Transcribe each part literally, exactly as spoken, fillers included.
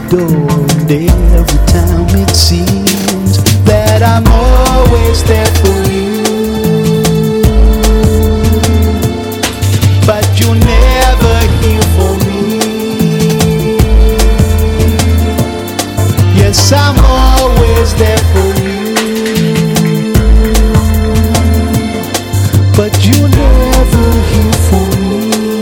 door, and every time it seems that I'm always there for you, but you never here for me. Yes, I'm always there for you, but you never here for me.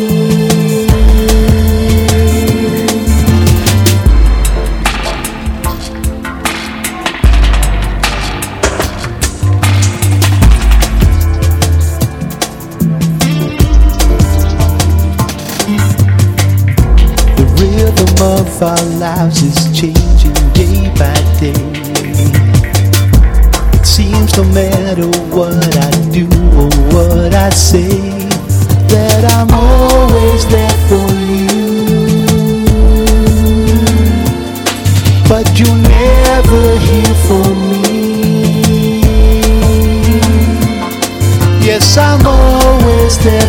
Of our lives is changing day by day. It seems no matter what I do or what I say, that I'm always there for you, but you never here for me. Yes, I'm always there